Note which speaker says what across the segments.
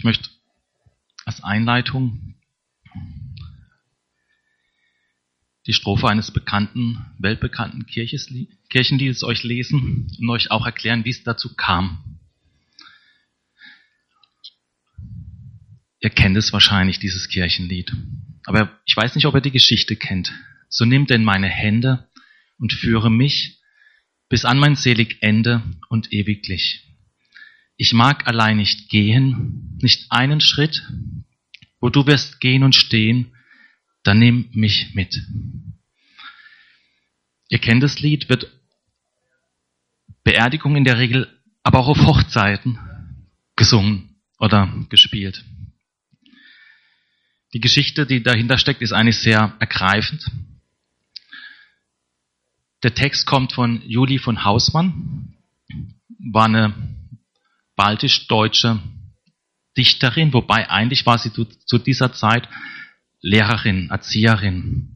Speaker 1: Ich möchte als Einleitung die Strophe eines weltbekannten Kirchenliedes euch lesen und euch auch erklären, wie es dazu kam. Ihr kennt es wahrscheinlich, dieses Kirchenlied. Aber ich weiß nicht, ob ihr die Geschichte kennt. So nimm denn meine Hände und führe mich bis an mein selig Ende und ewiglich. Ich mag allein nicht gehen, nicht einen Schritt, wo du wirst gehen und stehen, dann nimm mich mit. Ihr kennt das Lied, wird Beerdigung in der Regel, aber auch auf Hochzeiten gesungen oder gespielt. Die Geschichte, die dahinter steckt, ist eigentlich sehr ergreifend. Der Text kommt von Julie von Hausmann, war eine baltisch-deutsche Dichterin, wobei eigentlich war sie zu dieser Zeit Lehrerin, Erzieherin,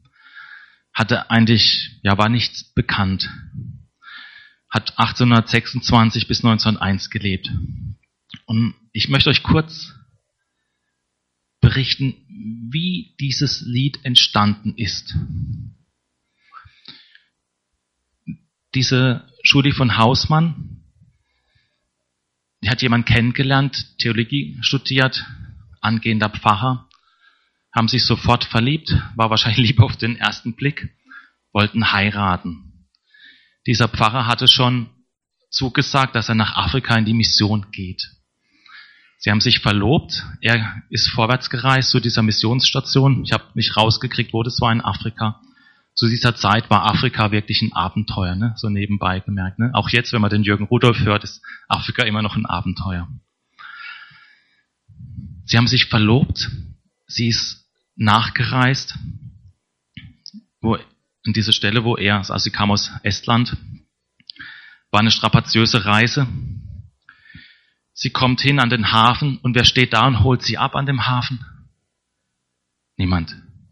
Speaker 1: war nichts bekannt, hat 1826 bis 1901 gelebt. Und ich möchte euch kurz berichten, wie dieses Lied entstanden ist. Diese Julie von Hausmann, die hat jemand kennengelernt, Theologie studiert, angehender Pfarrer, haben sich sofort verliebt, war wahrscheinlich Liebe auf den ersten Blick, wollten heiraten. Dieser Pfarrer hatte schon zugesagt, dass er nach Afrika in die Mission geht. Sie haben sich verlobt, er ist vorwärts gereist zu dieser Missionsstation. Ich habe nicht rausgekriegt, wo das war in Afrika. Zu dieser Zeit war Afrika wirklich ein Abenteuer, ne? So nebenbei gemerkt. Ne? Auch jetzt, wenn man den Jürgen Rudolph hört, ist Afrika immer noch ein Abenteuer. Sie haben sich verlobt, sie ist nachgereist, an diese Stelle, also sie kam aus Estland, war eine strapaziöse Reise. Sie kommt hin an den Hafen und wer steht da und holt sie ab an dem Hafen? Niemand.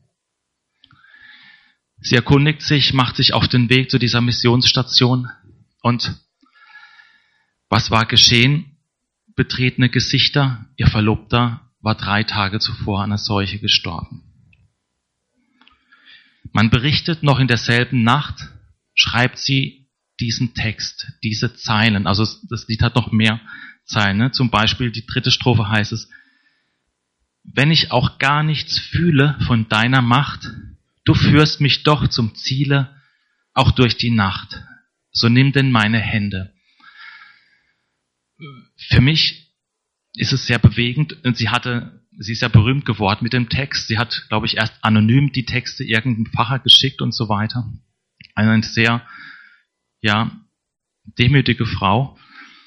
Speaker 1: Sie erkundigt sich, macht sich auf den Weg zu dieser Missionsstation und was war geschehen? Betretene Gesichter, ihr Verlobter war 3 Tage zuvor an einer Seuche gestorben. Man berichtet, noch in derselben Nacht schreibt sie diesen Text, diese Zeilen, also das Lied hat noch mehr Zeilen, ne? Zum Beispiel die 3. Strophe heißt es: Wenn ich auch gar nichts fühle von deiner Macht, du führst mich doch zum Ziele, auch durch die Nacht. So nimm denn meine Hände. Für mich ist es sehr bewegend und sie ist ja berühmt geworden mit dem Text. Sie hat, glaube ich, erst anonym die Texte irgendeinem Pfarrer geschickt und so weiter. Eine sehr, demütige Frau.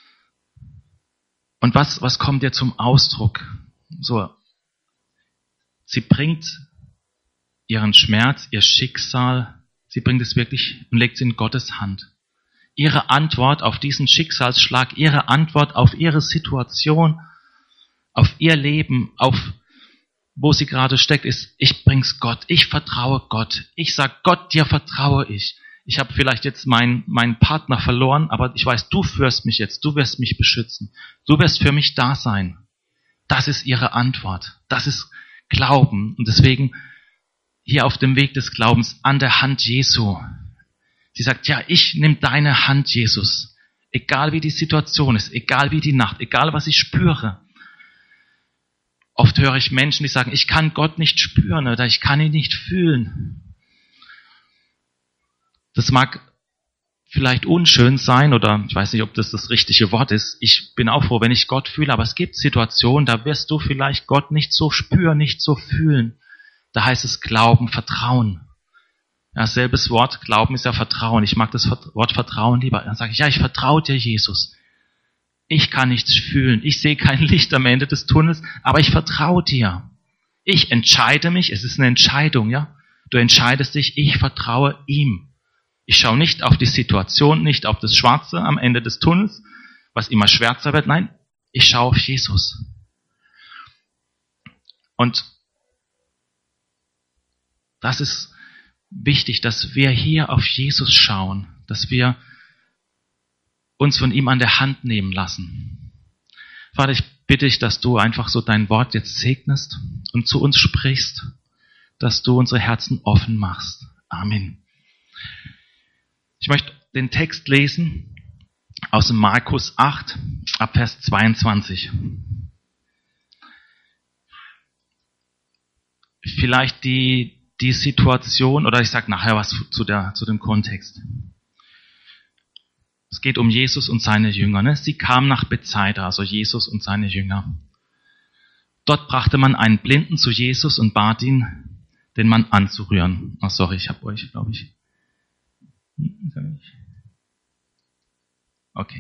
Speaker 1: Und was kommt ihr zum Ausdruck? So, sie bringt ihren Schmerz, ihr Schicksal, sie bringt es wirklich und legt es in Gottes Hand. Ihre Antwort auf diesen Schicksalsschlag, ihre Antwort auf ihre Situation, auf ihr Leben, auf wo sie gerade steckt, ist: Ich bring's Gott, ich vertraue Gott. Ich sag Gott, dir vertraue ich. Ich habe vielleicht jetzt meinen Partner verloren, aber ich weiß, du führst mich jetzt, du wirst mich beschützen. Du wirst für mich da sein. Das ist ihre Antwort. Das ist Glauben. Und deswegen hier auf dem Weg des Glaubens an der Hand Jesu. Sie sagt, ja, ich nehme deine Hand, Jesus. Egal wie die Situation ist, egal wie die Nacht, egal was ich spüre. Oft höre ich Menschen, die sagen, ich kann Gott nicht spüren oder ich kann ihn nicht fühlen. Das mag vielleicht unschön sein oder ich weiß nicht, ob das richtige Wort ist. Ich bin auch froh, wenn ich Gott fühle, aber es gibt Situationen, da wirst du vielleicht Gott nicht so spüren, nicht so fühlen. Da heißt es Glauben, Vertrauen. Ja, selbes Wort, Glauben ist ja Vertrauen. Ich mag das Wort Vertrauen lieber. Dann sage ich, ja, ich vertraue dir, Jesus. Ich kann nichts fühlen. Ich sehe kein Licht am Ende des Tunnels, aber ich vertraue dir. Ich entscheide mich, es ist eine Entscheidung, ja. Du entscheidest dich, ich vertraue ihm. Ich schaue nicht auf die Situation, nicht auf das Schwarze am Ende des Tunnels, was immer schwärzer wird. Nein, ich schaue auf Jesus. Und das ist wichtig, dass wir hier auf Jesus schauen, dass wir uns von ihm an der Hand nehmen lassen. Vater, ich bitte ich, dass du einfach so dein Wort jetzt segnest und zu uns sprichst, dass du unsere Herzen offen machst. Amen. Ich möchte den Text lesen aus dem Markus 8, ab Vers 22. Vielleicht die Situation, oder ich sage nachher was zu dem Kontext. Es geht um Jesus und seine Jünger. Ne? Sie kamen nach Bethsaida, also Jesus und seine Jünger. Dort brachte man einen Blinden zu Jesus und bat ihn, den Mann anzurühren. Oh, sorry, ich habe euch, glaube ich. Okay.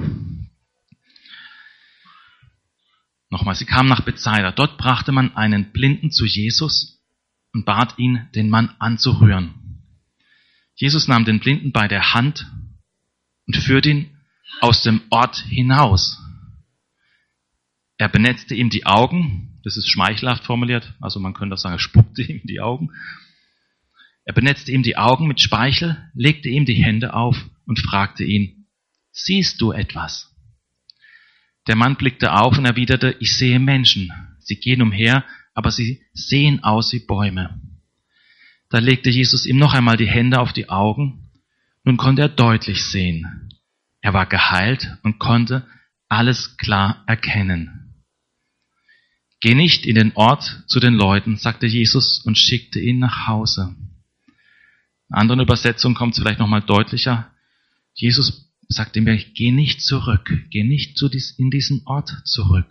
Speaker 1: Nochmal, sie kamen nach Bethsaida. Dort brachte man einen Blinden zu Jesus und bat ihn, den Mann anzurühren. Jesus nahm den Blinden bei der Hand und führte ihn aus dem Ort hinaus. Er benetzte ihm die Augen, das ist schmeichelhaft formuliert, also man könnte auch sagen, er spuckte ihm die Augen. Er benetzte ihm die Augen mit Speichel, legte ihm die Hände auf und fragte ihn, siehst du etwas? Der Mann blickte auf und erwiderte, ich sehe Menschen. Sie gehen umher, aber sie sehen aus wie Bäume. Da legte Jesus ihm noch einmal die Hände auf die Augen. Nun konnte er deutlich sehen. Er war geheilt und konnte alles klar erkennen. Geh nicht in den Ort zu den Leuten, sagte Jesus und schickte ihn nach Hause. In anderen Übersetzungen kommt es vielleicht noch mal deutlicher. Jesus sagt ihm, geh nicht zurück, geh nicht in diesen Ort zurück.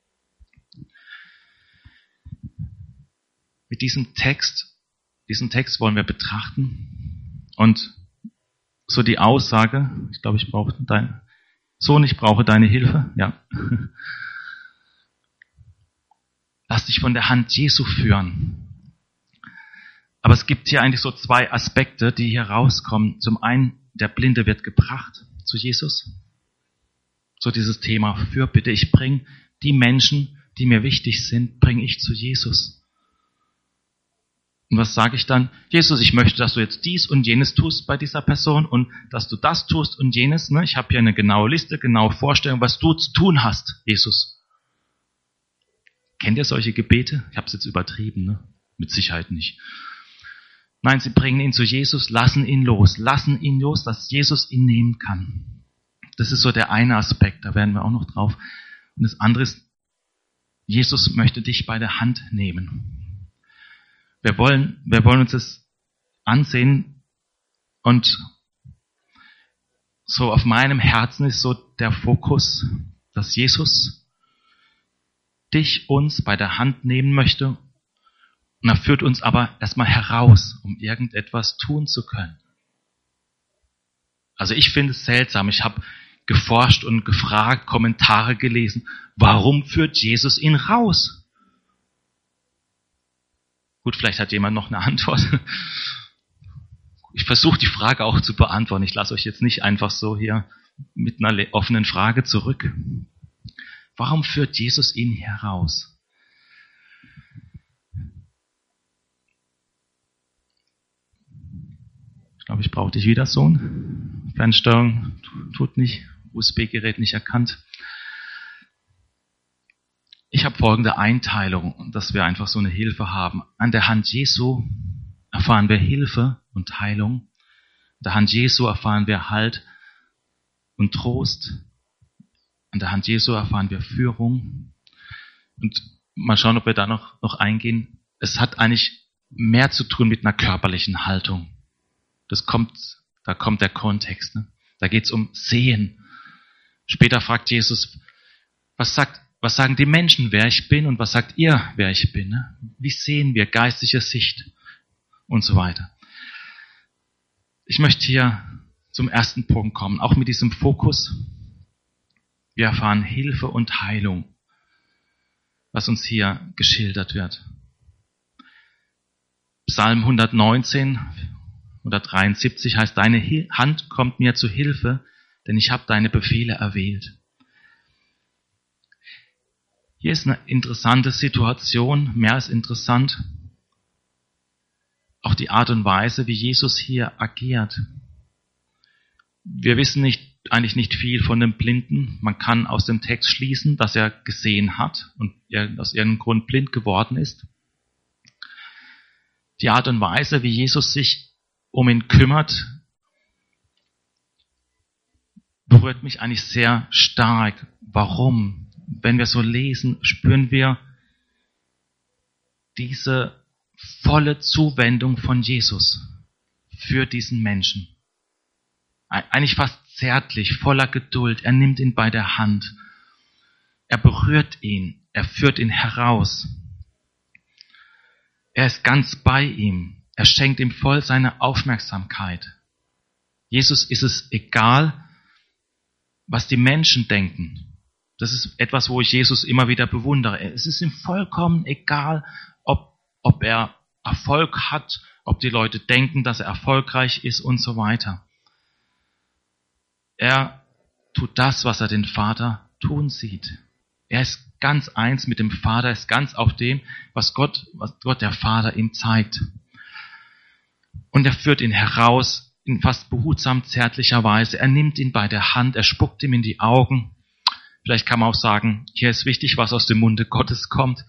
Speaker 1: Mit diesen Text wollen wir betrachten und so die Aussage, ich glaube, ich brauche deinen Sohn, ich brauche deine Hilfe, ja. Lass dich von der Hand Jesu führen. Aber es gibt hier eigentlich so zwei Aspekte, die hier rauskommen. Zum einen, der Blinde wird gebracht zu Jesus. So dieses Thema Fürbitte. Ich bringe die Menschen, die mir wichtig sind, bringe ich zu Jesus. Und was sage ich dann? Jesus, ich möchte, dass du jetzt dies und jenes tust bei dieser Person und dass du das tust und jenes. Ne? Ich habe hier eine genaue Liste, genaue Vorstellung, was du zu tun hast, Jesus. Kennt ihr solche Gebete? Ich habe es jetzt übertrieben, ne? Mit Sicherheit nicht. Nein, sie bringen ihn zu Jesus, lassen ihn los, dass Jesus ihn nehmen kann. Das ist so der eine Aspekt, da werden wir auch noch drauf. Und das andere ist, Jesus möchte dich bei der Hand nehmen. Wir wollen uns das ansehen und so auf meinem Herzen ist so der Fokus, dass Jesus uns bei der Hand nehmen möchte. Und er führt uns aber erstmal heraus, um irgendetwas tun zu können. Also ich finde es seltsam. Ich habe geforscht und gefragt, Kommentare gelesen. Warum führt Jesus ihn raus? Gut, vielleicht hat jemand noch eine Antwort. Ich versuche die Frage auch zu beantworten. Ich lasse euch jetzt nicht einfach so hier mit einer offenen Frage zurück. Warum führt Jesus ihn heraus? Ich glaube, ich brauche dich wieder, Sohn. Fernsteuerung tut nicht, USB-Gerät nicht erkannt. Ich habe folgende Einteilung, dass wir einfach so eine Hilfe haben. An der Hand Jesu erfahren wir Hilfe und Heilung. An der Hand Jesu erfahren wir Halt und Trost. An der Hand Jesu erfahren wir Führung. Und mal schauen, ob wir da noch eingehen. Es hat eigentlich mehr zu tun mit einer körperlichen Haltung. Da kommt der Kontext. Ne? Da geht es um Sehen. Später fragt Jesus, was sagen die Menschen, wer ich bin, und was sagt ihr, wer ich bin? Ne? Wie sehen wir geistliche Sicht und so weiter. Ich möchte hier zum ersten Punkt kommen, auch mit diesem Fokus. Wir erfahren Hilfe und Heilung, was uns hier geschildert wird. Psalm 119 oder 73 heißt, deine Hand kommt mir zu Hilfe, denn ich habe deine Befehle erwählt. Hier ist eine interessante Situation, mehr als interessant. Auch die Art und Weise, wie Jesus hier agiert. Wir wissen nicht, eigentlich nicht viel von dem Blinden. Man kann aus dem Text schließen, dass er gesehen hat und er aus irgendeinem Grund blind geworden ist. Die Art und Weise, wie Jesus sich um ihn kümmert, berührt mich eigentlich sehr stark. Warum? Wenn wir so lesen, spüren wir diese volle Zuwendung von Jesus für diesen Menschen. Eigentlich fast zärtlich, voller Geduld. Er nimmt ihn bei der Hand. Er berührt ihn. Er führt ihn heraus. Er ist ganz bei ihm. Er schenkt ihm voll seine Aufmerksamkeit. Jesus ist es egal, was die Menschen denken. Das ist etwas, wo ich Jesus immer wieder bewundere. Es ist ihm vollkommen egal, ob er Erfolg hat, ob die Leute denken, dass er erfolgreich ist und so weiter. Er tut das, was er den Vater tun sieht. Er ist ganz eins mit dem Vater, ist ganz auf dem, was Gott der Vater ihm zeigt. Und er führt ihn heraus in fast behutsam zärtlicher Weise. Er nimmt ihn bei der Hand, er spuckt ihm in die Augen. Vielleicht kann man auch sagen, hier ist wichtig, was aus dem Munde Gottes kommt.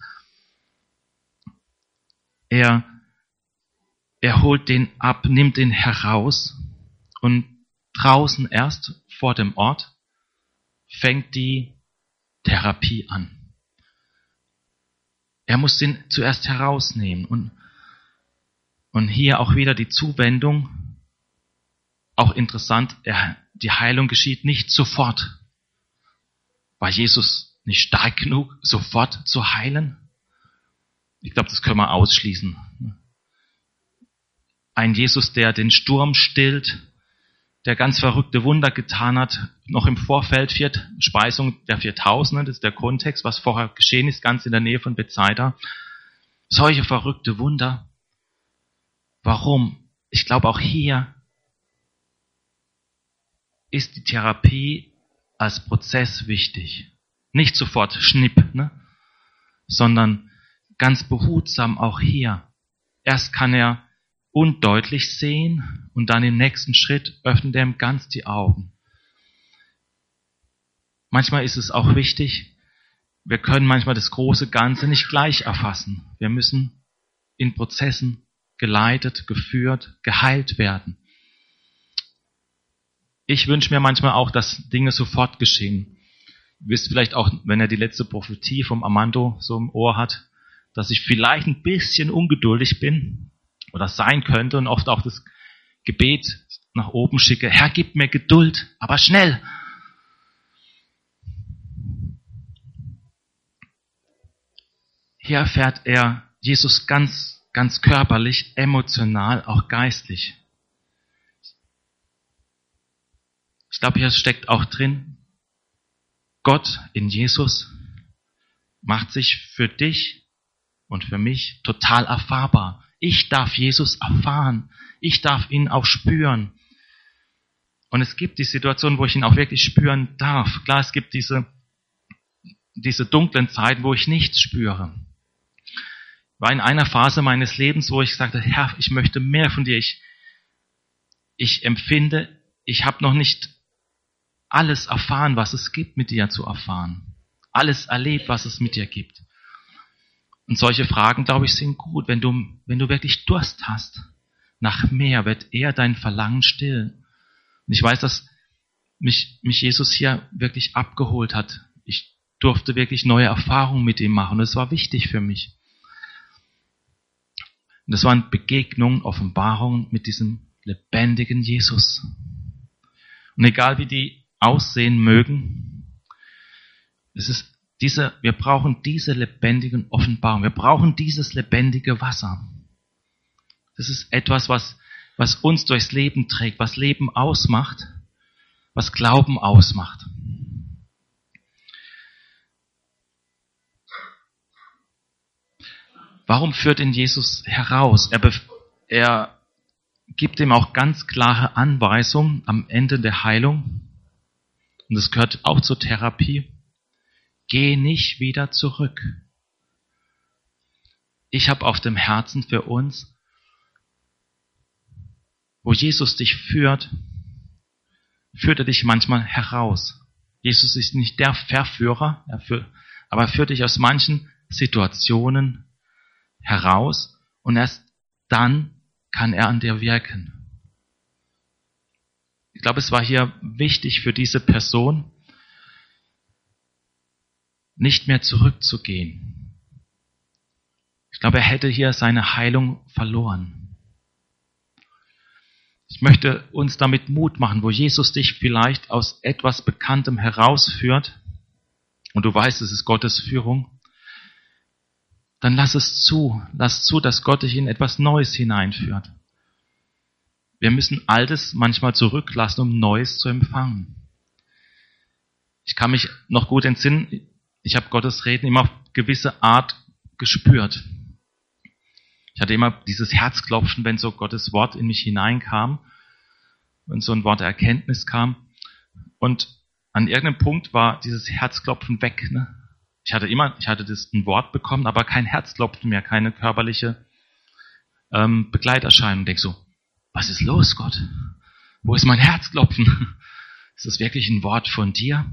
Speaker 1: Er holt den ab, nimmt ihn heraus und draußen erst vor dem Ort fängt die Therapie an. Er muss ihn zuerst herausnehmen und hier auch wieder die Zuwendung. Auch interessant, die Heilung geschieht nicht sofort. War Jesus nicht stark genug, sofort zu heilen? Ich glaube, das können wir ausschließen. Ein Jesus, der den Sturm stillt, der ganz verrückte Wunder getan hat, noch im Vorfeld Speisung der 4000, das ist der Kontext, was vorher geschehen ist, ganz in der Nähe von Bethsaida. Solche verrückte Wunder. Warum? Ich glaube, auch hier ist die Therapie als Prozess wichtig. Nicht sofort schnipp, sondern ganz behutsam auch hier. Erst kann er undeutlich sehen und dann im nächsten Schritt öffnet er ihm ganz die Augen. Manchmal ist es auch wichtig, wir können manchmal das große Ganze nicht gleich erfassen. Wir müssen in Prozessen geleitet, geführt, geheilt werden. Ich wünsche mir manchmal auch, dass Dinge sofort geschehen. Ihr wisst vielleicht auch, wenn er die letzte Prophetie vom Armando so im Ohr hat, dass ich vielleicht ein bisschen ungeduldig bin oder sein könnte und oft auch das Gebet nach oben schicke, Herr, gib mir Geduld, aber schnell. Hier erfährt er Jesus ganz, ganz körperlich, emotional, auch geistlich. Ich glaube, hier steckt auch drin, Gott in Jesus macht sich für dich und für mich total erfahrbar. Ich darf Jesus erfahren. Ich darf ihn auch spüren. Und es gibt die Situation, wo ich ihn auch wirklich spüren darf. Klar, es gibt diese dunklen Zeiten, wo ich nichts spüre. War in einer Phase meines Lebens, wo ich sagte, Herr, ich möchte mehr von dir. Ich empfinde, ich habe noch nicht alles erfahren, was es gibt, mit dir zu erfahren. Alles erlebt, was es mit dir gibt. Und solche Fragen, glaube ich, sind gut. Wenn du wirklich Durst hast nach mehr, wird er dein Verlangen stillen. Und ich weiß, dass mich Jesus hier wirklich abgeholt hat. Ich durfte wirklich neue Erfahrungen mit ihm machen. Und es war wichtig für mich. Und das waren Begegnungen, Offenbarungen mit diesem lebendigen Jesus. Und egal wie die aussehen mögen, wir brauchen diese lebendigen Offenbarungen. Wir brauchen dieses lebendige Wasser. Das ist etwas, was uns durchs Leben trägt, was Leben ausmacht, was Glauben ausmacht. Warum führt ihn Jesus heraus? Er gibt ihm auch ganz klare Anweisungen am Ende der Heilung. Und das gehört auch zur Therapie. Geh nicht wieder zurück. Ich habe auf dem Herzen für uns, wo Jesus dich führt, führt er dich manchmal heraus. Jesus ist nicht der Verführer, aber er führt dich aus manchen Situationen heraus und erst dann kann er an dir wirken. Ich glaube, es war hier wichtig für diese Person, nicht mehr zurückzugehen. Ich glaube, er hätte hier seine Heilung verloren. Ich möchte uns damit Mut machen, wo Jesus dich vielleicht aus etwas Bekanntem herausführt und du weißt, es ist Gottes Führung, dann lass zu, dass Gott dich in etwas Neues hineinführt. Wir müssen Altes manchmal zurücklassen, um Neues zu empfangen. Ich kann mich noch gut entsinnen, ich habe Gottes Reden immer auf gewisse Art gespürt. Ich hatte immer dieses Herzklopfen, wenn so Gottes Wort in mich hineinkam, wenn so ein Wort der Erkenntnis kam. Und an irgendeinem Punkt war dieses Herzklopfen weg. Ne? Ich hatte ein Wort bekommen, aber kein Herzklopfen mehr, keine körperliche Begleiterscheinung. Ich denke so, was ist los, Gott? Wo ist mein Herzklopfen? Ist das wirklich ein Wort von dir?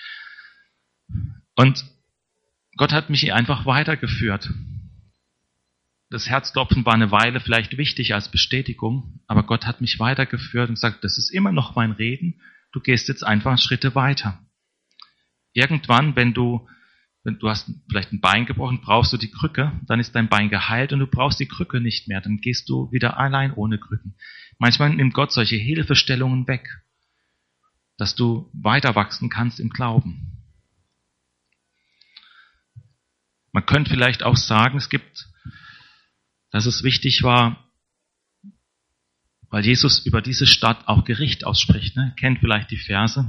Speaker 1: Und Gott hat mich einfach weitergeführt. Das Herzklopfen war eine Weile vielleicht wichtig als Bestätigung, aber Gott hat mich weitergeführt und gesagt, das ist immer noch mein Reden, du gehst jetzt einfach Schritte weiter. Irgendwann, wenn du hast vielleicht ein Bein gebrochen, brauchst du die Krücke, dann ist dein Bein geheilt und du brauchst die Krücke nicht mehr, dann gehst du wieder allein ohne Krücken. Manchmal nimmt Gott solche Hilfestellungen weg, dass du weiter wachsen kannst im Glauben. Man könnte vielleicht auch sagen, dass es wichtig war, weil Jesus über diese Stadt auch Gericht ausspricht. Ne? Kennt vielleicht die Verse.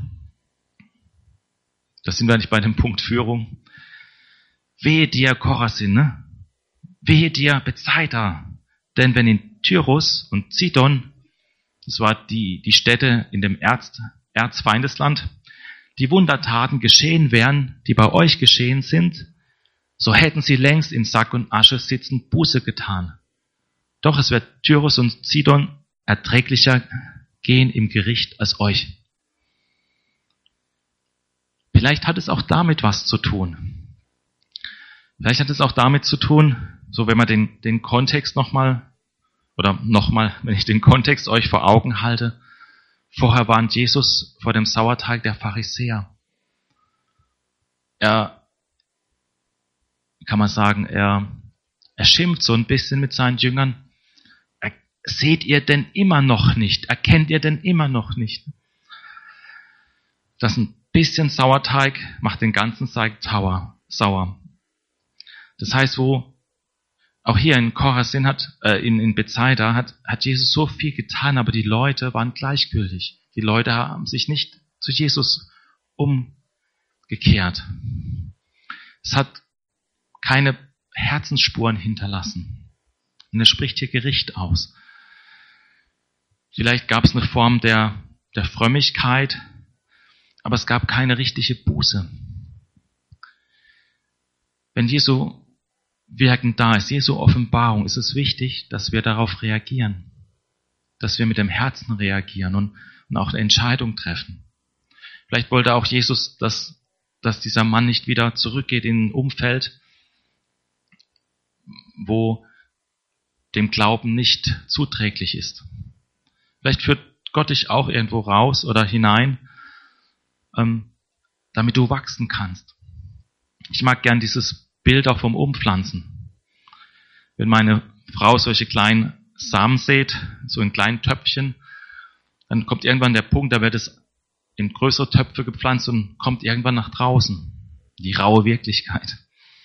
Speaker 1: Da sind wir nicht bei dem Punkt Führung. Wehe dir, Chorazin, ne? Wehe dir, Bethsaida. Denn wenn in Tyrus und Zidon, das war die Städte in dem Erzfeindesland, die Wundertaten geschehen wären, die bei euch geschehen sind, so hätten sie längst in Sack und Asche sitzend Buße getan. Doch es wird Tyrus und Zidon erträglicher gehen im Gericht als euch. Vielleicht hat es auch damit was zu tun. Vielleicht hat es auch damit zu tun, so wenn man den Kontext wenn ich den Kontext euch vor Augen halte, vorher warnt Jesus vor dem Sauerteig der Pharisäer. Er schimpft so ein bisschen mit seinen Jüngern. Seht ihr denn immer noch nicht? Erkennt ihr denn immer noch nicht? Das ein bisschen Sauerteig macht den ganzen Teig sauer. Das heißt, auch hier in Chorazin in Bethsaida hat Jesus so viel getan, aber die Leute waren gleichgültig. Die Leute haben sich nicht zu Jesus umgekehrt. Es hat keine Herzensspuren hinterlassen. Und er spricht hier Gericht aus. Vielleicht gab es eine Form der Frömmigkeit, aber es gab keine richtige Buße. Wenn Jesu Wirken da ist, Jesu Offenbarung, ist es wichtig, dass wir darauf reagieren. Dass wir mit dem Herzen reagieren und auch eine Entscheidung treffen. Vielleicht wollte auch Jesus, dass dieser Mann nicht wieder zurückgeht in ein Umfeld, wo dem Glauben nicht zuträglich ist. Vielleicht führt Gott dich auch irgendwo raus oder hinein, damit du wachsen kannst. Ich mag gern dieses Bild auch vom Umpflanzen. Wenn meine Frau solche kleinen Samen sät, so in kleinen Töpfchen, dann kommt irgendwann der Punkt, da wird es in größere Töpfe gepflanzt und kommt irgendwann nach draußen. Die raue Wirklichkeit.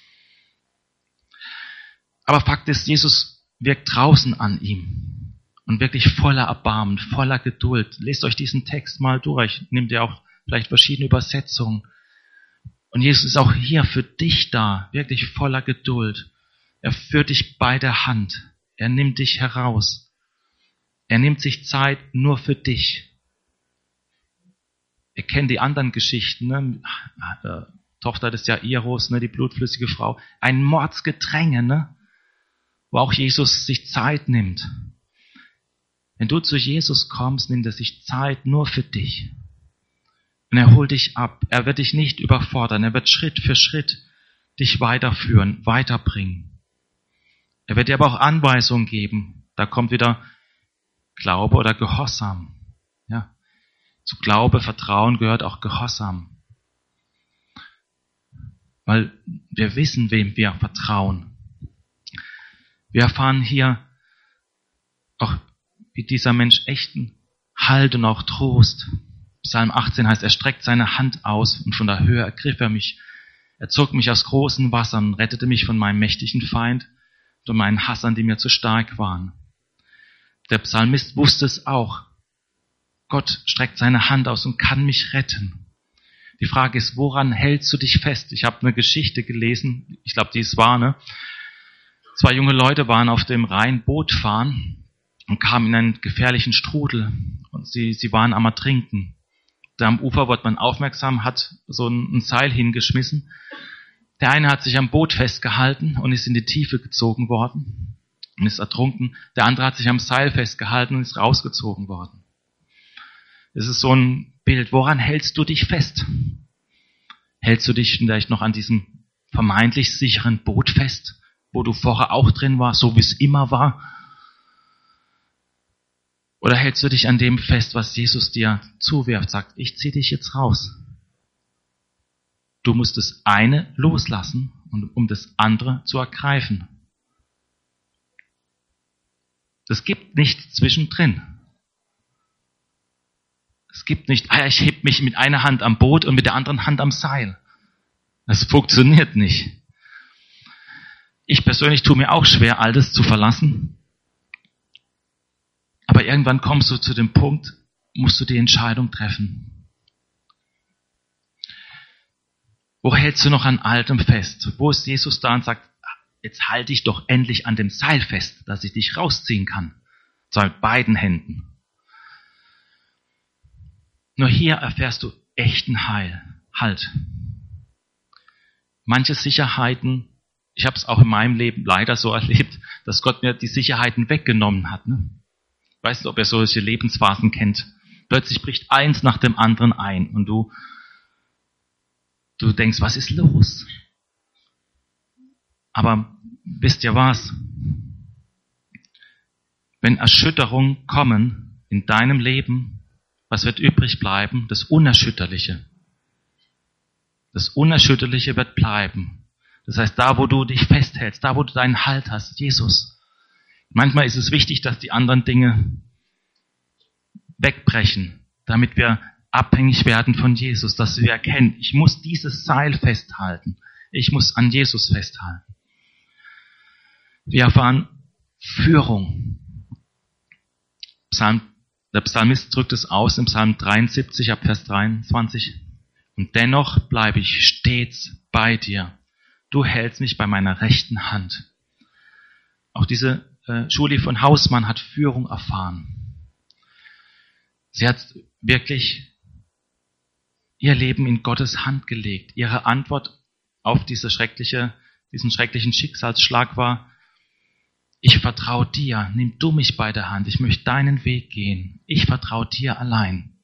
Speaker 1: Aber Fakt ist, Jesus wirkt draußen an ihm und wirklich voller Erbarmen, voller Geduld. Lest euch diesen Text mal durch, nehmt ihr auch vielleicht verschiedene Übersetzungen. Und Jesus ist auch hier für dich da, wirklich voller Geduld. Er führt dich bei der Hand. Er nimmt dich heraus. Er nimmt sich Zeit nur für dich. Ihr kennt die anderen Geschichten, ne? Tochter des Jairus, ne? Die blutflüssige Frau. Ein Mordsgedränge, ne? Wo auch Jesus sich Zeit nimmt. Wenn du zu Jesus kommst, nimmt er sich Zeit nur für dich. Und er holt dich ab. Er wird dich nicht überfordern. Er wird Schritt für Schritt dich weiterführen, weiterbringen. Er wird dir aber auch Anweisungen geben. Da kommt wieder Glaube oder Gehorsam. Ja. Zu Glaube, Vertrauen gehört auch Gehorsam. Weil wir wissen, wem wir vertrauen. Wir erfahren hier auch, wie dieser Mensch echten Halt und auch Trost. Psalm 18 heißt, er streckt seine Hand aus und von der Höhe ergriff er mich. Er zog mich aus großen Wassern und rettete mich von meinem mächtigen Feind und meinen Hassern, die mir zu stark waren. Der Psalmist wusste es auch. Gott streckt seine Hand aus und kann mich retten. Die Frage ist, woran hältst du dich fest? Ich habe eine Geschichte gelesen, ich glaube, die ist wahr, ne? 2 junge Leute waren auf dem Rhein Boot fahren und kamen in einen gefährlichen Strudel und sie waren am Ertrinken. Da am Ufer wurde man aufmerksam, hat so ein Seil hingeschmissen. Der eine hat sich am Boot festgehalten und ist in die Tiefe gezogen worden und ist ertrunken. Der andere hat sich am Seil festgehalten und ist rausgezogen worden. Es ist so ein Bild. Woran hältst du dich fest? Hältst du dich vielleicht noch an diesem vermeintlich sicheren Boot fest, wo du vorher auch drin warst, so wie es immer war? Oder hältst du dich an dem fest, was Jesus dir zuwirft, sagt, ich ziehe dich jetzt raus. Du musst das eine loslassen, um das andere zu ergreifen. Es gibt nichts zwischendrin. Es gibt nicht, ich heb mich mit einer Hand am Boot und mit der anderen Hand am Seil. Das funktioniert nicht. Ich persönlich tue mir auch schwer, all das zu verlassen. Aber irgendwann kommst du zu dem Punkt, musst du die Entscheidung treffen. Wo hältst du noch an Altem fest? Wo ist Jesus da und sagt, jetzt halte dich doch endlich an dem Seil fest, dass ich dich rausziehen kann. Zwar mit beiden Händen. Nur hier erfährst du echten Halt. Manche Sicherheiten, ich habe es auch in meinem Leben leider so erlebt, dass Gott mir die Sicherheiten weggenommen hat. Ne? Ich weiß nicht, ob ihr solche Lebensphasen kennt. Plötzlich bricht eins nach dem anderen ein und du denkst, was ist los? Aber wisst ihr was? Wenn Erschütterungen kommen in deinem Leben, was wird übrig bleiben? Das Unerschütterliche. Das Unerschütterliche wird bleiben. Das heißt, da wo du dich festhältst, da wo du deinen Halt hast, Jesus. Manchmal ist es wichtig, dass die anderen Dinge wegbrechen, damit wir abhängig werden von Jesus, dass wir erkennen, ich muss dieses Seil festhalten. Ich muss an Jesus festhalten. Wir erfahren Führung. Der Psalmist drückt es aus im Psalm 73 ab Vers 23. Und dennoch bleibe ich stets bei dir. Du hältst mich bei meiner rechten Hand. Auch diese Julie von Hausmann hat Führung erfahren. Sie hat wirklich ihr Leben in Gottes Hand gelegt. Ihre Antwort auf diesen schrecklichen Schicksalsschlag war, ich vertraue dir, nimm du mich bei der Hand, ich möchte deinen Weg gehen. Ich vertraue dir allein.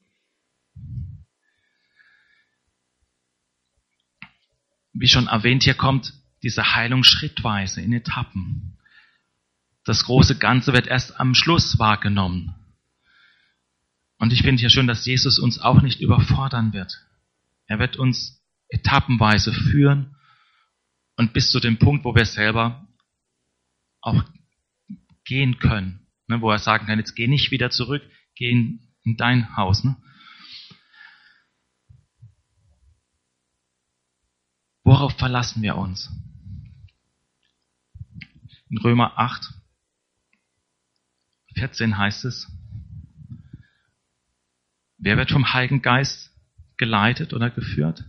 Speaker 1: Wie schon erwähnt, hier kommt diese Heilung schrittweise in Etappen. Das große Ganze wird erst am Schluss wahrgenommen. Und ich finde hier schön, dass Jesus uns auch nicht überfordern wird. Er wird uns etappenweise führen und bis zu dem Punkt, wo wir selber auch gehen können. Ne, wo er sagen kann, jetzt geh nicht wieder zurück, geh in dein Haus. Ne? Worauf verlassen wir uns? In Römer 8, 14 heißt es, wer wird vom Heiligen Geist geleitet oder geführt?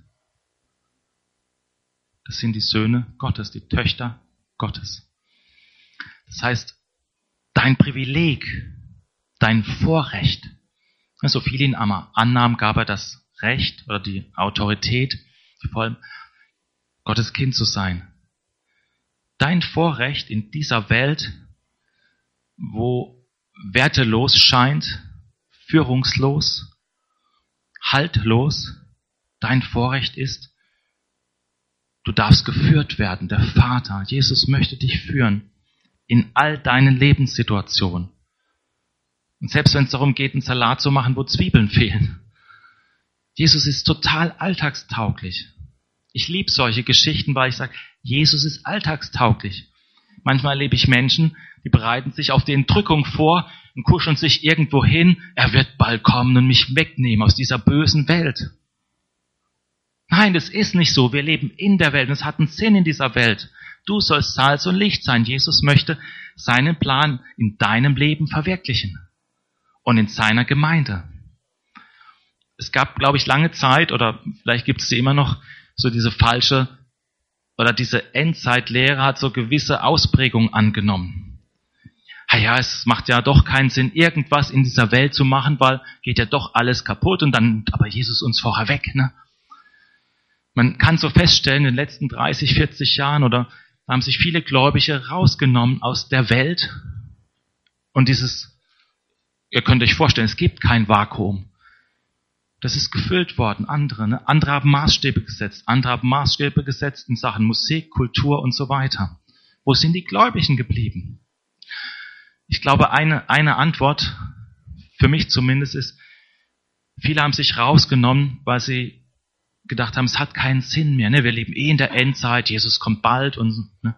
Speaker 1: Das sind die Söhne Gottes, die Töchter Gottes. Das heißt, dein Privileg, dein Vorrecht, so viel ihn annahm, gab er das Recht oder die Autorität, vor allem Gottes Kind zu sein. Dein Vorrecht in dieser Welt, wo wertelos scheint, führungslos, haltlos, dein Vorrecht ist, du darfst geführt werden. Der Vater, Jesus möchte dich führen in all deinen Lebenssituationen. Und selbst wenn es darum geht, einen Salat zu machen, wo Zwiebeln fehlen. Jesus ist total alltagstauglich. Ich liebe solche Geschichten, weil ich sage, Jesus ist alltagstauglich. Manchmal erlebe ich Menschen, die bereiten sich auf die Entrückung vor und kuscheln sich irgendwo hin. Er wird bald kommen und mich wegnehmen aus dieser bösen Welt. Nein, das ist nicht so. Wir leben in der Welt und es hat einen Sinn in dieser Welt. Du sollst Salz und Licht sein. Jesus möchte seinen Plan in deinem Leben verwirklichen und in seiner Gemeinde. Es gab, glaube ich, lange Zeit, oder vielleicht gibt es sie immer noch, so diese falsche oder diese Endzeitlehre hat so gewisse Ausprägungen angenommen. Ja, es macht ja doch keinen Sinn, irgendwas in dieser Welt zu machen, weil geht ja doch alles kaputt und dann nimmt aber Jesus uns vorher weg. Ne? Man kann so feststellen, in den letzten 30, 40 Jahren oder haben sich viele Gläubige rausgenommen aus der Welt und ihr könnt euch vorstellen, es gibt kein Vakuum. Das ist gefüllt worden, andere. Ne? Andere haben Maßstäbe gesetzt. Andere haben Maßstäbe gesetzt in Sachen Musik, Kultur und so weiter. Wo sind die Gläubigen geblieben? Ich glaube, eine Antwort, für mich zumindest, ist, viele haben sich rausgenommen, weil sie gedacht haben, es hat keinen Sinn mehr. Ne? Wir leben in der Endzeit, Jesus kommt bald. Ne?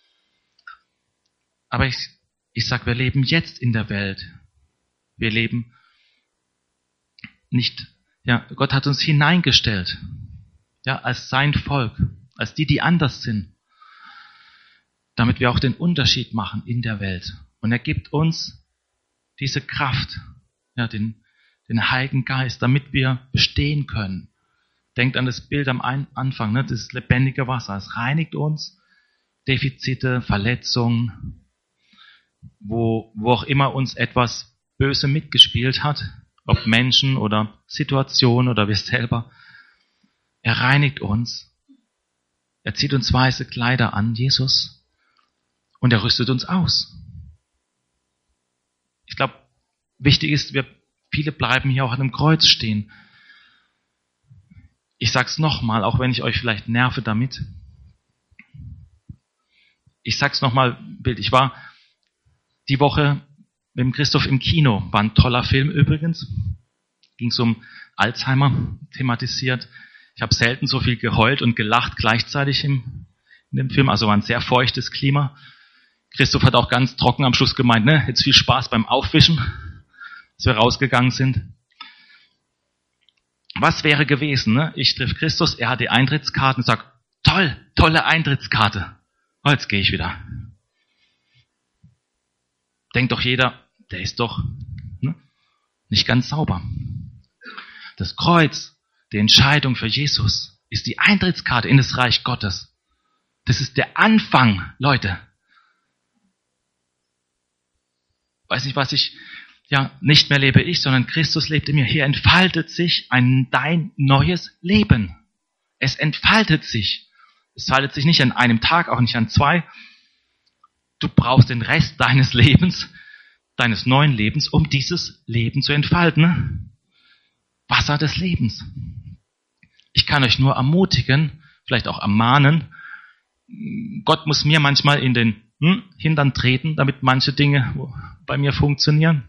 Speaker 1: Aber ich sage, wir leben jetzt in der Welt. Wir leben nicht... Ja, Gott hat uns hineingestellt, ja, als sein Volk, als die anders sind, damit wir auch den Unterschied machen in der Welt. Und er gibt uns diese Kraft, ja, den Heiligen Geist, damit wir bestehen können. Denkt an das Bild am Anfang, ne, das lebendige Wasser. Es reinigt uns, Defizite, Verletzungen, wo auch immer uns etwas Böse mitgespielt hat. Ob Menschen oder Situationen oder wir selber. Er reinigt uns. Er zieht uns weiße Kleider an, Jesus. Und er rüstet uns aus. Ich glaube, wichtig ist, viele bleiben hier auch an dem Kreuz stehen. Ich sag's nochmal, auch wenn ich euch vielleicht nerve damit. Ich sag's nochmal, Bild. Ich war die Woche mit dem Christoph im Kino, war ein toller Film übrigens. Ging es um Alzheimer thematisiert. Ich habe selten so viel geheult und gelacht gleichzeitig in dem Film. Also war ein sehr feuchtes Klima. Christoph hat auch ganz trocken am Schluss gemeint, ne, jetzt viel Spaß beim Aufwischen, als wir rausgegangen sind. Was wäre gewesen? Ne? Ich treffe Christus, er hat die Eintrittskarte und sagt, tolle Eintrittskarte. Oh, jetzt gehe ich wieder. Denkt doch jeder, der ist doch nicht ganz sauber. Das Kreuz, die Entscheidung für Jesus, ist die Eintrittskarte in das Reich Gottes. Das ist der Anfang, Leute. Weiß nicht, was ich, nicht mehr lebe ich, sondern Christus lebt in mir. Hier entfaltet sich dein neues Leben. Es entfaltet sich. Es entfaltet sich nicht an einem Tag, auch nicht an 2. Du brauchst den Rest deines Lebens, deines neuen Lebens, um dieses Leben zu entfalten. Ne? Wasser des Lebens. Ich kann euch nur ermutigen, vielleicht auch ermahnen. Gott muss mir manchmal in den Hintern treten, damit manche Dinge bei mir funktionieren.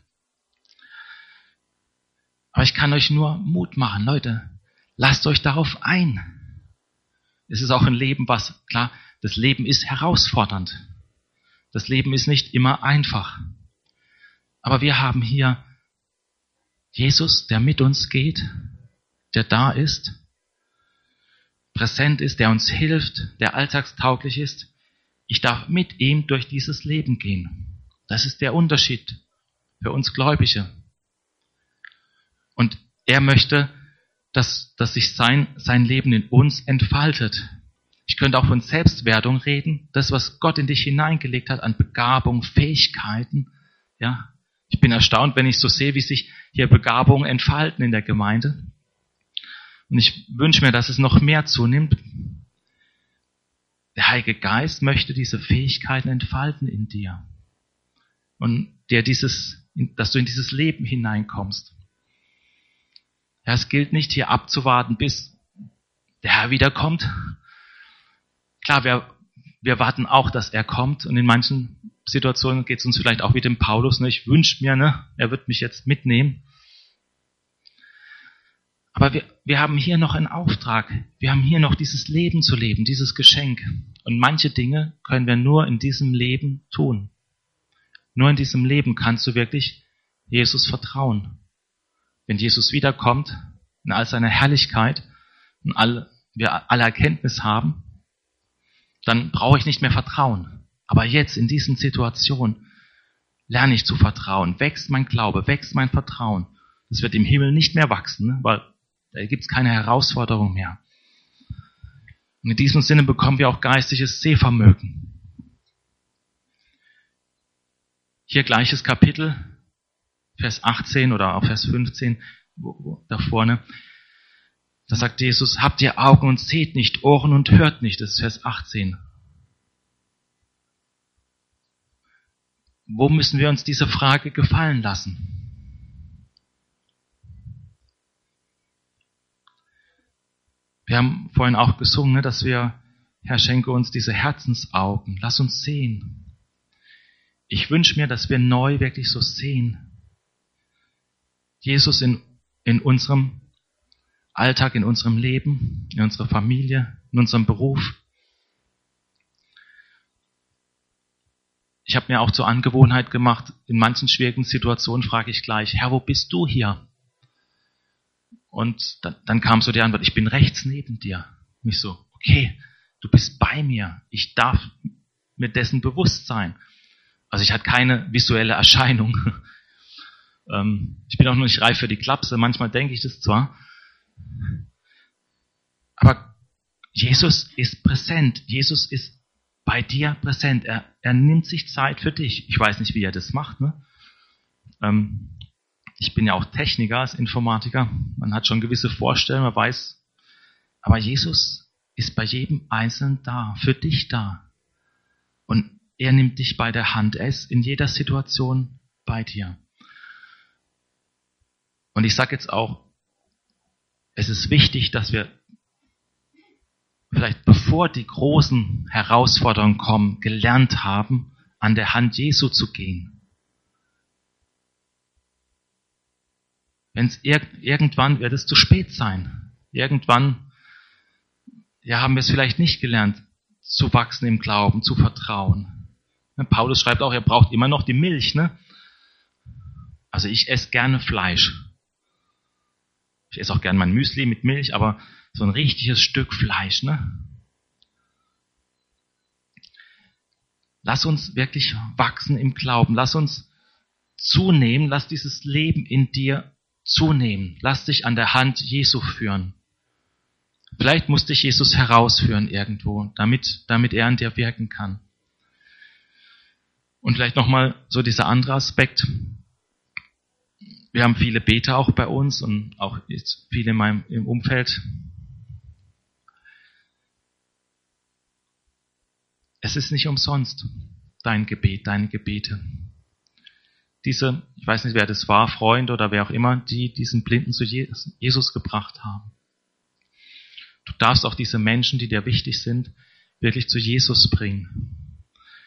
Speaker 1: Aber ich kann euch nur Mut machen, Leute. Lasst euch darauf ein. Es ist auch ein Leben, klar, das Leben ist herausfordernd. Das Leben ist nicht immer einfach. Aber wir haben hier Jesus, der mit uns geht, der da ist, präsent ist, der uns hilft, der alltagstauglich ist. Ich darf mit ihm durch dieses Leben gehen. Das ist der Unterschied für uns Gläubige. Und er möchte, dass sich sein Leben in uns entfaltet. Ich könnte auch von Selbstwertung reden. Das, was Gott in dich hineingelegt hat an Begabung, Fähigkeiten. Ja, ich bin erstaunt, wenn ich so sehe, wie sich hier Begabungen entfalten in der Gemeinde. Und ich wünsche mir, dass es noch mehr zunimmt. Der Heilige Geist möchte diese Fähigkeiten entfalten in dir. Und dass du in dieses Leben hineinkommst. Ja, es gilt nicht hier abzuwarten, bis der Herr wiederkommt. Klar, wir warten auch, dass er kommt. Und in manchen Situationen geht es uns vielleicht auch wie dem Paulus. Ne? Ich wünsche mir, ne, er wird mich jetzt mitnehmen. Aber wir haben hier noch einen Auftrag. Wir haben hier noch dieses Leben zu leben, dieses Geschenk. Und manche Dinge können wir nur in diesem Leben tun. Nur in diesem Leben kannst du wirklich Jesus vertrauen. Wenn Jesus wiederkommt, in all seiner Herrlichkeit und wir alle Erkenntnis haben, dann brauche ich nicht mehr vertrauen. Aber jetzt in diesen Situationen lerne ich zu vertrauen. Wächst mein Glaube, wächst mein Vertrauen. Das wird im Himmel nicht mehr wachsen, ne? Weil da gibt es keine Herausforderung mehr. Und in diesem Sinne bekommen wir auch geistiges Sehvermögen. Hier gleiches Kapitel, Vers 18 oder auch Vers 15, da vorne. Da sagt Jesus, habt ihr Augen und seht nicht, Ohren und hört nicht. Das ist Vers 18. Wo müssen wir uns diese Frage gefallen lassen? Wir haben vorhin auch gesungen, dass wir, Herr, schenke uns diese Herzensaugen. Lass uns sehen. Ich wünsche mir, dass wir neu wirklich so sehen. Jesus in unserem Alltag, in unserem Leben, in unserer Familie, in unserem Beruf. Ich habe mir auch zur Angewohnheit gemacht, in manchen schwierigen Situationen frage ich gleich, Herr, wo bist du hier? Und dann kam so die Antwort, ich bin rechts neben dir. Und ich so, okay, du bist bei mir. Ich darf mir dessen bewusst sein. Also ich hatte keine visuelle Erscheinung. Ich bin auch noch nicht reif für die Klapse. Manchmal denke ich das zwar. Aber Jesus ist präsent. Jesus ist bei dir präsent. Er nimmt sich Zeit für dich. Ich weiß nicht, wie er das macht, ne? Ich bin ja auch Techniker als Informatiker. Man hat schon gewisse Vorstellungen, man weiß. Aber Jesus ist bei jedem Einzelnen da, für dich da. Und er nimmt dich bei der Hand. Er ist in jeder Situation bei dir. Und ich sage jetzt auch, es ist wichtig, dass wir vielleicht bevor die großen Herausforderungen kommen, gelernt haben, an der Hand Jesu zu gehen. Wenn es irgendwann wird es zu spät sein. Irgendwann haben wir es vielleicht nicht gelernt, zu wachsen im Glauben, zu vertrauen. Paulus schreibt auch, er braucht immer noch die Milch. Ne? Also ich esse gerne Fleisch. Ich esse auch gerne mein Müsli mit Milch, aber so ein richtiges Stück Fleisch. Ne? Lass uns wirklich wachsen im Glauben. Lass uns zunehmen. Lass dieses Leben in dir zunehmen. Lass dich an der Hand Jesu führen. Vielleicht muss dich Jesus herausführen irgendwo, damit er an dir wirken kann. Und vielleicht nochmal so dieser andere Aspekt. Wir haben viele Beter auch bei uns und auch jetzt viele im Umfeld. Es ist nicht umsonst dein Gebet, deine Gebete. Diese, ich weiß nicht, wer das war, Freund oder wer auch immer, die diesen Blinden zu Jesus gebracht haben. Du darfst auch diese Menschen, die dir wichtig sind, wirklich zu Jesus bringen.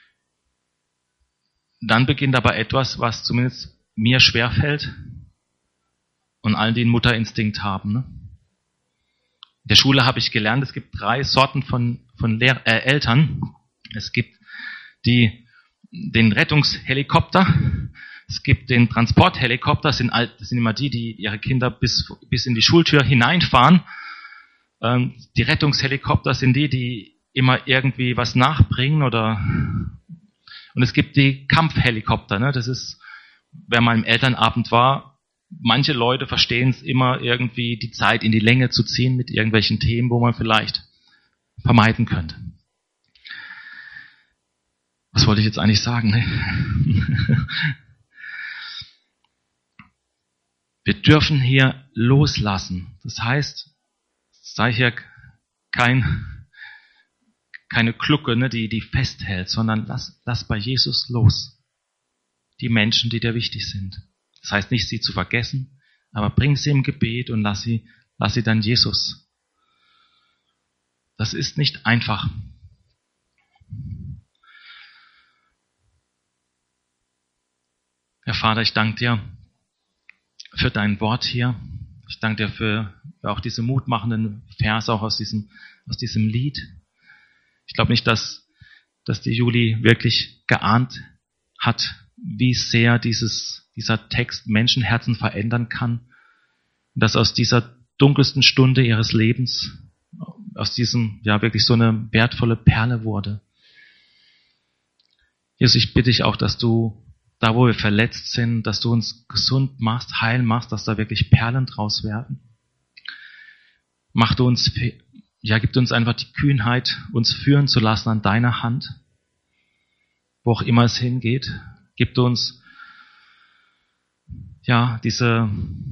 Speaker 1: Dann beginnt aber etwas, was zumindest mir schwerfällt und allen, die einen Mutterinstinkt haben. Ne? In der Schule habe ich gelernt, es gibt 3 Sorten von Eltern. Es gibt den Rettungshelikopter, es gibt den Transporthelikopter, das sind immer die ihre Kinder bis in die Schultür hineinfahren. Die Rettungshelikopter sind die immer irgendwie was nachbringen und es gibt die Kampfhelikopter. Ne? Das ist, wer mal im Elternabend war, manche Leute verstehen es immer irgendwie, die Zeit in die Länge zu ziehen mit irgendwelchen Themen, wo man vielleicht vermeiden könnte. Was wollte ich jetzt eigentlich sagen? Ne? Wir dürfen hier loslassen. Das heißt, es sei hier keine Glucke, ne, die festhält, sondern lass bei Jesus los. Die Menschen, die dir wichtig sind. Das heißt nicht, sie zu vergessen, aber bring sie im Gebet und lass sie dann Jesus Das ist nicht einfach. Herr Vater, ich danke dir für dein Wort hier. Ich danke dir für auch diese mutmachenden Verse, auch aus diesem Lied. Ich glaube nicht, dass die Juli wirklich geahnt hat, wie sehr dieser Text Menschenherzen verändern kann. Und dass aus dieser dunkelsten Stunde ihres Lebens, aus diesem, ja, wirklich so eine wertvolle Perle wurde. Jesus, ich bitte dich auch, dass du, da wo wir verletzt sind, dass du uns gesund machst, heil machst, dass da wirklich Perlen draus werden. Gib uns einfach die Kühnheit, uns führen zu lassen an deiner Hand, wo auch immer es hingeht. Gib uns, ja, diese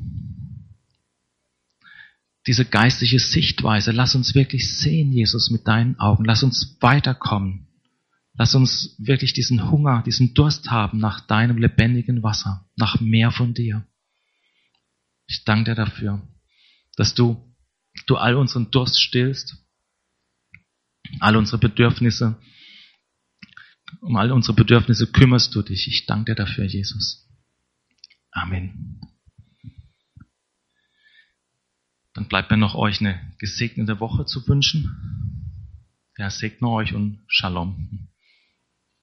Speaker 1: geistliche Sichtweise. Lass uns wirklich sehen, Jesus, mit deinen Augen. Lass uns weiterkommen. Lass uns wirklich diesen Hunger, diesen Durst haben nach deinem lebendigen Wasser, nach mehr von dir. Ich danke dir dafür, dass du all unseren Durst stillst, all unsere Bedürfnisse, um all unsere Bedürfnisse kümmerst du dich. Ich danke dir dafür, Jesus. Amen. Dann bleibt mir noch euch eine gesegnete Woche zu wünschen. Ja, segne euch und Shalom.